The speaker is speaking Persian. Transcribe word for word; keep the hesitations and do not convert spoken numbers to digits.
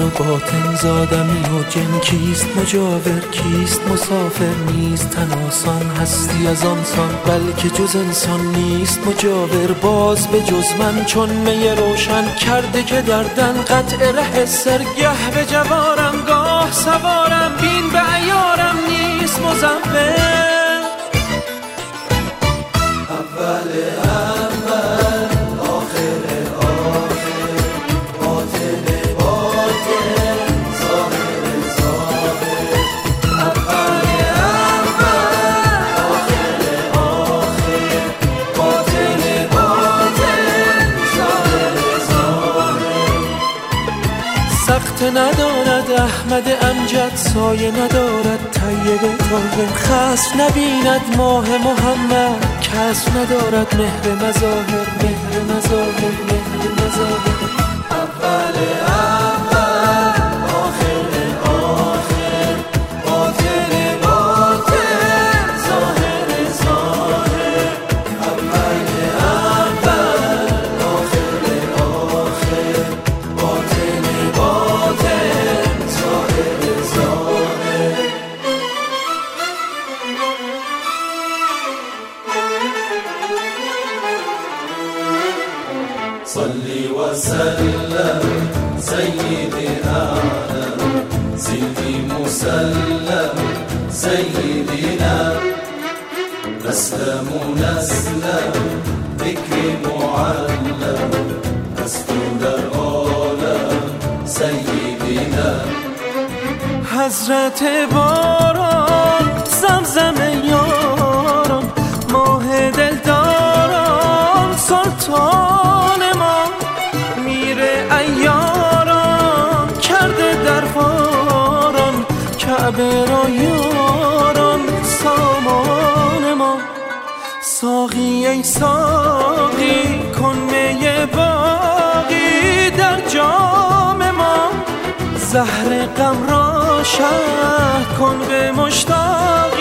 و باطن زادمی و جن کیست مجاور کیست مسافر نیست تن آسان هستی از آنسان بلکه جز انسان نیست مجاور باز به جز من چون می روشن کرده که دردن قطع ره سرگه به جوارم گاه سوارم بین به عیارم نیست مزور اول اول آخر آخر باطن باطن ظاهر ظاهر اول اول آخر آخر باطن باطن ظاهر ظاهر سخت ندارد احمد امجد سایه ندارد طیب طاهر خصف نبیند ماه محمد کسر ندارد مهر مظاهر مهر مظاهر مهر مظاهر اول اول آخر آخر باطن باطن ظاهر ظاهر اول اول آخر آخر باطن باطن ظاهر ظاهر صلي وسلم سيدي أعلم سيدي مسلم سيدنا نسلم نسلم ذكر معلم مسجود العالم سيدنا حضرت باران زمزم یاران ماه دلداران سلطان ما میره ایاران کرده درباران کعبه را یاران سامان ما ساقی ای ساقی کن می باقی در جام ما زهر غم را شرح کن به مشتاق